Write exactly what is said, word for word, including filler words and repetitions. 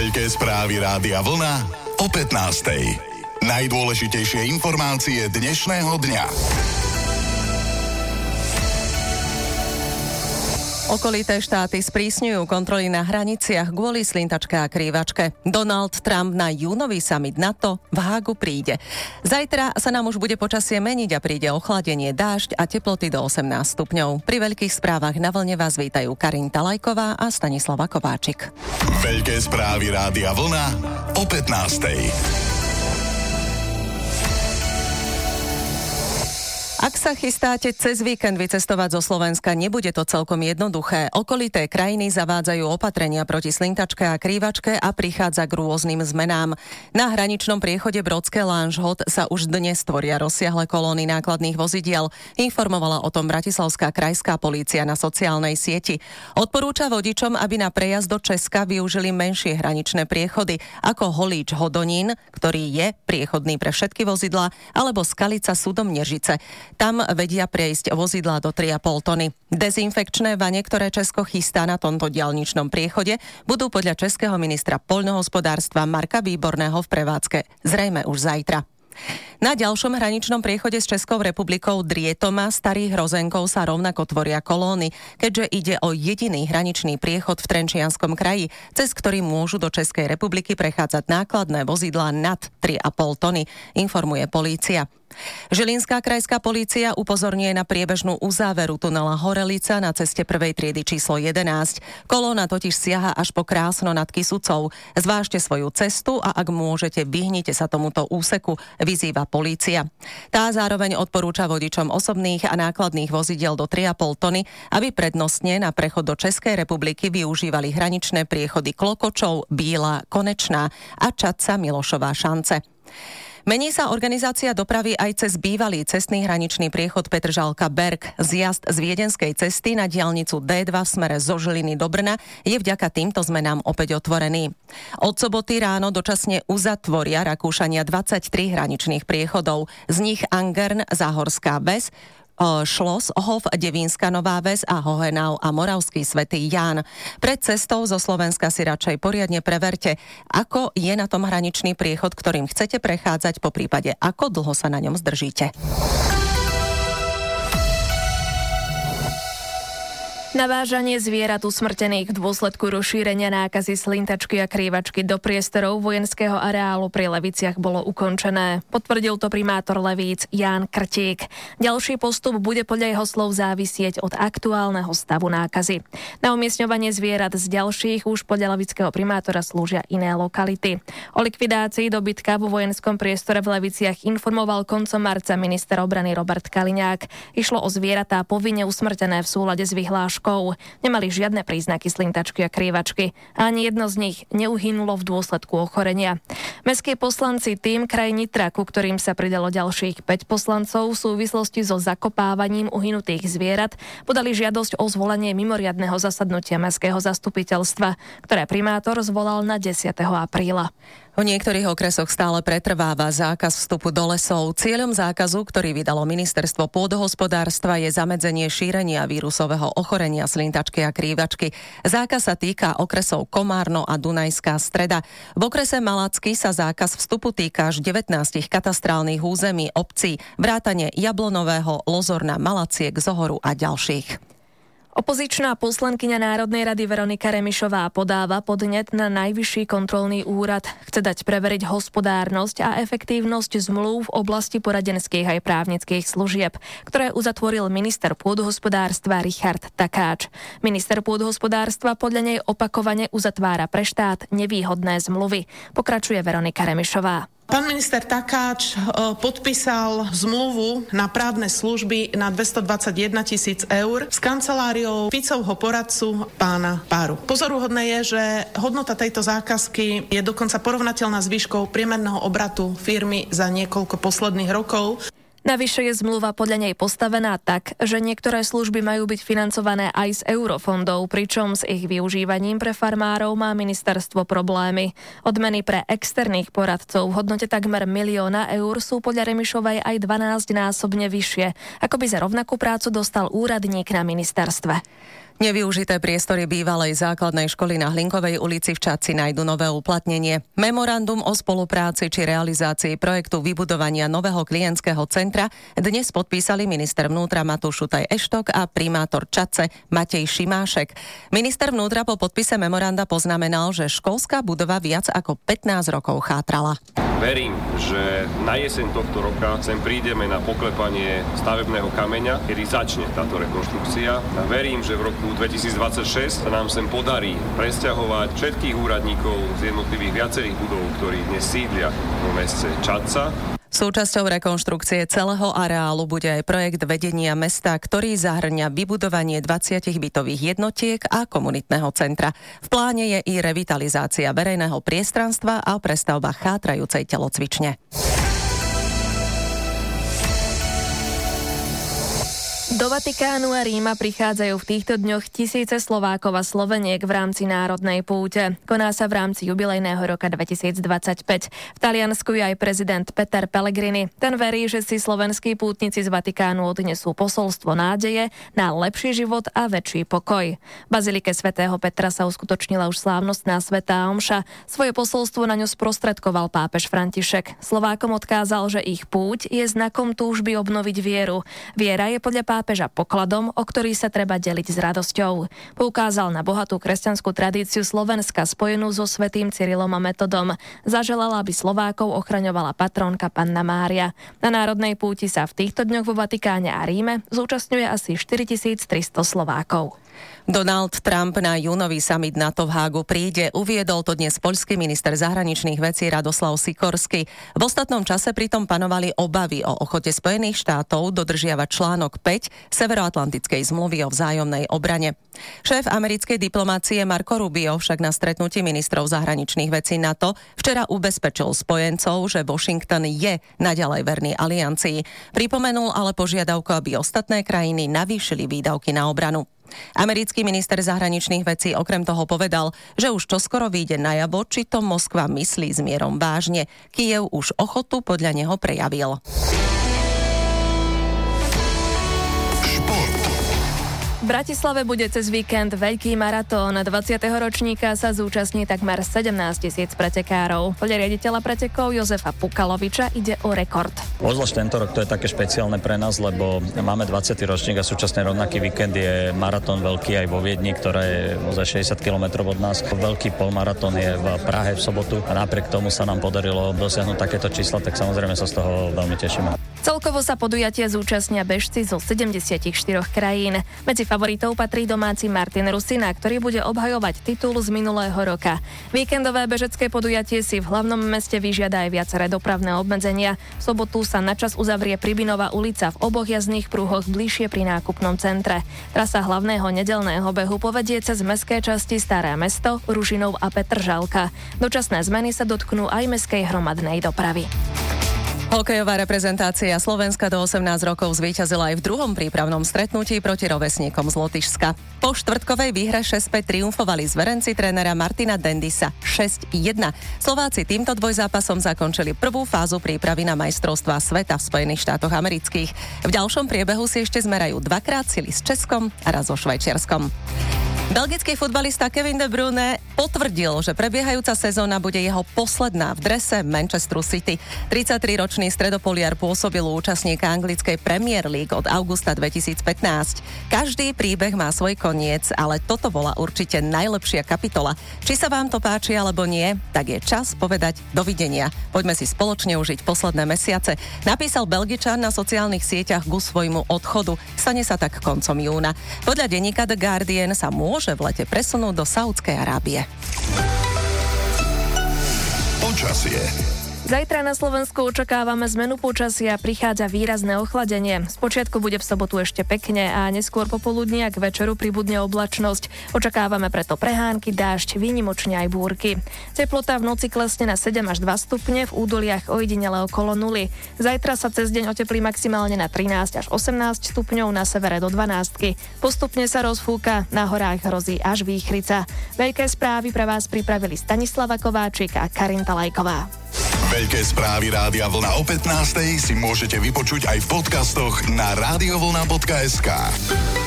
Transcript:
Veľké správy Rádia Vlna o pätnástej. Najdôležitejšie informácie dnešného dňa. Okolité štáty sprísňujú kontroly na hraniciach kvôli slintačke a krývačke. Donald Trump na júnový summit NATO v Hágu príde. Zajtra sa nám už bude počasie meniť a príde ochladenie, dážď a teploty do osemnásť stupňov. Pri veľkých správach na vlne vás vítajú Karin Talajková a Stanislava Kováčik. Veľké správy Rádia Vlna o pätnástej. Ak sa chystáte cez víkend vycestovať zo Slovenska, nebude to celkom jednoduché. Okolité krajiny zavádzajú opatrenia proti slintačke a krývačke a prichádza k rôznym zmenám. Na hraničnom priechode Brodské-Lanžhot sa už dnes tvoria rozsiahle kolóny nákladných vozidiel. Informovala o tom bratislavská krajská polícia na sociálnej sieti. Odporúča vodičom, aby na prejazd do Česka využili menšie hraničné priechody, ako Holíč Hodonín, ktorý je priechodný pre všetky vozidlá, alebo Skalica Sudomnežice. Tam vedia prejsť vozidlá do tri a pol tony. Dezinfekčné vane, ktoré Česko chystá na tomto diaľničnom priechode, budú podľa českého ministra poľnohospodárstva Marka Výborného v prevádzke zrejme už zajtra. Na ďalšom hraničnom priechode s Českou republikou Drietoma Starých Hrozenkov sa rovnako tvoria kolóny, keďže ide o jediný hraničný priechod v Trenčianskom kraji, cez ktorý môžu do Českej republiky prechádzať nákladné vozidlá nad tri a pol tony, informuje polícia. Žilinská krajská polícia upozorňuje na priebežnú uzáveru tunela Horelica na ceste prvej triedy číslo jedenásť. Kolóna totiž siaha až po Krásno nad Kysucou. Zvážte svoju cestu a ak môžete, vyhnite sa tomuto úseku, vyzýva polícia. Tá zároveň odporúča vodičom osobných a nákladných vozidiel do tri a pol tony, aby prednostne na prechod do Českej republiky využívali hraničné priechody Klokočov, Bíla, Konečná a Čadca Milošová Šance. Mení sa organizácia dopravy aj cez bývalý cestný hraničný priechod Petržalka Berg. Zjazd z viedenskej cesty na diaľnicu dé dva v smere zo Žiliny do Brna je vďaka týmto zmenám opäť otvorený. Od soboty ráno dočasne uzatvoria Rakúšania dvadsaťtri hraničných priechodov. Z nich Angern, Záhorská Ves, Šloshof, Devínska Nová Ves a Hohenau a Moravský Svätý Ján. Pred cestou zo Slovenska si radšej poriadne preverte, ako je na tom hraničný priechod, ktorým chcete prechádzať, po prípade ako dlho sa na ňom zdržíte. Navážanie zvierat usmrtených v dôsledku rozšírenia nákazy slintačky a krývačky do priestorov vojenského areálu pri Leviciach bolo ukončené. Potvrdil to primátor Levíc Ján Krtík. Ďalší postup bude podľa jeho slov závisieť od aktuálneho stavu nákazy. Na umiestňovanie zvierat z ďalších už podľa levického primátora slúžia iné lokality. O likvidácii dobytka vo vojenskom priestore v Leviciach informoval koncom marca minister obrany Robert Kaliňák. Išlo o zvieratá povinne usmrtené v súlade s vyhláškou. Nemali žiadne príznaky slintačky a krývačky. Ani jedno z nich neuhynulo v dôsledku ochorenia. Mestskí poslanci tým kraj Nitra, ku ktorým sa pridalo ďalších päť poslancov v súvislosti so zakopávaním uhynutých zvierat, podali žiadosť o zvolanie mimoriadneho zasadnutia mestského zastupiteľstva, ktoré primátor zvolal na desiateho apríla. V niektorých okresoch stále pretrváva zákaz vstupu do lesov. Cieľom zákazu, ktorý vydalo ministerstvo pôdohospodárstva, je zamedzenie šírenia vírusového ochorenia slintačky a krývačky. Zákaz sa týka okresov Komárno a Dunajská Streda. V okrese Malacky sa zákaz vstupu týka až devätnásť katastrálnych území obcí, vrátane Jablonového, Lozorna, Malaciek, Zohoru a ďalších. Opozičná poslankyňa Národnej rady Veronika Remišová podáva podnet na Najvyšší kontrolný úrad. Chce dať preveriť hospodárnosť a efektívnosť zmluv v oblasti poradenských aj právnických služieb, ktoré uzatvoril minister pôdohospodárstva Richard Takáč. Minister pôdohospodárstva podľa nej opakovane uzatvára pre štát nevýhodné zmluvy. Pokračuje Veronika Remišová. Pán minister Takáč podpísal zmluvu na právne služby na dvestodvadsaťjeden tisíc eur s kanceláriou Ficovho poradcu pána Páru. Pozoruhodné je, že hodnota tejto zákazky je dokonca porovnateľná s výškou priemerného obratu firmy za niekoľko posledných rokov. Navyše je zmluva podľa nej postavená tak, že niektoré služby majú byť financované aj z eurofondov, pričom s ich využívaním pre farmárov má ministerstvo problémy. Odmeny pre externých poradcov v hodnote takmer milióna eur sú podľa Remišovej aj dvanásťnásobne vyššie, ako by za rovnakú prácu dostal úradník na ministerstve. Nevyužité priestory bývalej základnej školy na Hlinkovej ulici v Čadci nájdu nové uplatnenie. Memorandum o spolupráci či realizácii projektu vybudovania nového klientského centra dnes podpísali minister vnútra Matúš Šutaj-Eštok a primátor Čadce Matej Šimášek. Minister vnútra po podpise memoranda poznamenal, že školská budova viac ako pätnásť rokov chátrala. Verím, že na jeseň tohto roka sem prídeme na poklepanie stavebného kameňa, kedy začne táto rekonštrukcia. A verím, že v roku dvetisícdvadsaťšesť sa nám sem podarí presťahovať všetkých úradníkov z jednotlivých viacerých budov, ktorí dnes sídlia v meste Čadca. Súčasťou rekonštrukcie celého areálu bude aj projekt vedenia mesta, ktorý zahŕňa vybudovanie dvadsať bytových jednotiek a komunitného centra. V pláne je i revitalizácia verejného priestranstva a prestavba chátrajúcej telocvične. Do Vatikánu a Ríma prichádzajú v týchto dňoch tisíce Slovákov a Sloveniek v rámci národnej púte. Koná sa v rámci jubilejného roka dvetisícdvadsaťpäť. V Taliansku je aj prezident Peter Pellegrini. Ten verí, že si slovenskí pútnici z Vatikánu odnesú posolstvo nádeje na lepší život a väčší pokoj. V bazilike svätého Petra sa uskutočnila už slávnostná svätá omša. Svoje posolstvo na ňu sprostredkoval pápež František. Slovákom odkázal, že ich púť je znakom túžby obnoviť vieru. Viera je podľa pápeža pápeža pokladom, o ktorý sa treba deliť s radosťou. Poukázal na bohatú kresťanskú tradíciu Slovenska spojenú so svätým Cyrilom a Metodom. Zaželala, aby Slovákov ochraňovala patrónka Panna Mária. Na národnej púti sa v týchto dňoch vo Vatikáne a Ríme zúčastňuje asi štyritisíctristo Slovákov. Donald Trump na júnový summit NATO v Hágu príde, uviedol to dnes poľský minister zahraničných vecí Radoslav Sikorsky. V ostatnom čase pritom panovali obavy o ochote Spojených štátov dodržiavať článok päť Severoatlantickej zmluvy o vzájomnej obrane. Šéf americkej diplomácie Marco Rubio však na stretnutí ministrov zahraničných vecí NATO včera ubezpečil spojencov, že Washington je naďalej verný aliancii. Pripomenul ale požiadavku, aby ostatné krajiny navýšili výdavky na obranu. Americký minister zahraničných vecí okrem toho povedal, že už čoskoro vyjde najavo, či to Moskva myslí s mierom vážne. Kyjev už ochotu podľa neho prejavil. V Bratislave bude cez víkend veľký maratón. dvadsiateho ročníka sa zúčastní takmer sedemnásť tisíc pretekárov. Podľa riaditeľa pretekov Jozefa Pukaloviča ide o rekord. Ozvlášť tento rok to je také špeciálne pre nás, lebo máme dvadsiaty ročník a súčasne rovnaký víkend je maratón veľký aj vo Viedni, ktorá je ozaj šesťdesiat kilometrov od nás. Veľký polmaratón je v Prahe v sobotu a napriek tomu sa nám podarilo dosiahnuť takéto čísla, tak samozrejme sa z toho veľmi tešíme. Celkovo sa podujatia zúčastnia bežci zo sedemdesiatštyri krajín. Medzi favoritov patrí domáci Martin Rusina, ktorý bude obhajovať titul z minulého roka. Víkendové bežecké podujatie si v hlavnom meste vyžiada aj viaceré dopravné obmedzenia. V sobotu sa načas uzavrie Pribinová ulica v oboch jazdných prúhoch bližšie pri nákupnom centre. Trasa hlavného nedeľného behu povedie cez mestské časti Staré Mesto, Ružinov a Petržalka. Dočasné zmeny sa dotknú aj mestskej hromadnej dopravy. Hokejová reprezentácia Slovenska do osemnásť rokov zvíťazila aj v druhom prípravnom stretnutí proti rovesníkom z Lotyšska. Po štvrtkovej výhre šesť päť triumfovali zverenci trénera Martina Dendisa šesť jedna. Slováci týmto dvojzápasom zakončili prvú fázu prípravy na majstrovstvá sveta v Spojených štátoch amerických. V ďalšom priebehu si ešte zmerajú dvakrát sily s Českom a raz so Švajčiarskom. Belgický futbalista Kevin De Bruyne potvrdil, že prebiehajúca sezóna bude jeho posledná v drese Manchesteru City. tridsaťtriročný stredopoliar pôsobil u účastníka anglickej Premier League od augusta dvetisícpätnásť. Každý príbeh má svoj koniec, ale toto bola určite najlepšia kapitola. Či sa vám to páči alebo nie, tak je čas povedať dovidenia. Poďme si spoločne užiť posledné mesiace. Napísal Belgičan na sociálnych sieťach ku svojmu odchodu. Stane sa tak koncom júna. Podľa denníka The Guardian sa môže môže v lete presunúť do Saúdskej Arábie. Počasie. Zajtra na Slovensku očakávame zmenu počasia, prichádza výrazné ochladenie. Spočiatku bude v sobotu ešte pekne a neskôr popoludní a k večeru pribudne oblačnosť. Očakávame preto prehánky, dážď, výnimočne aj búrky. Teplota v noci klesne na sedem až dva stupne, v údoliach ojedinele okolo nuly. Zajtra sa cez deň oteplí maximálne na trinásť až osemnásť stupňov, na severe do dvanástky. Postupne sa rozfúka, na horách hrozí až výchrica. Veľké správy pre vás pripravili Stanislava Kováčik a Karinta Lajková. Veľké správy Rádia Vlna o pätnástej si môžete vypočuť aj v podcastoch na radiovlna bodka es ká.